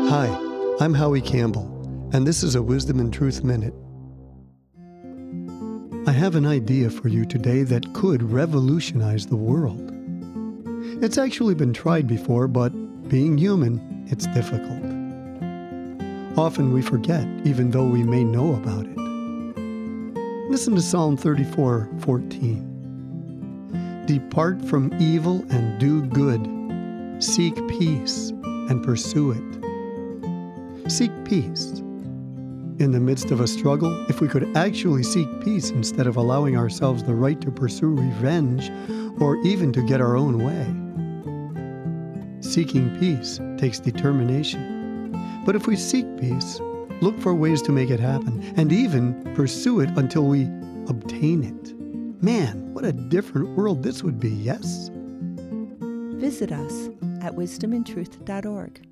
Hi, I'm Howie Campbell, and this is a Wisdom and Truth Minute. I have an idea for you today that could revolutionize the world. It's actually been tried before, but being human, it's difficult. Often we forget, even though we may know about it. Listen to Psalm 34:14. Depart from evil and do good. Seek peace and pursue it. Seek peace. In the midst of a struggle, if we could actually seek peace instead of allowing ourselves the right to pursue revenge or even to get our own way. Seeking peace takes determination. But if we seek peace, look for ways to make it happen and even pursue it until we obtain it. Man, what a different world this would be, yes? Visit us at wisdomandtruth.org.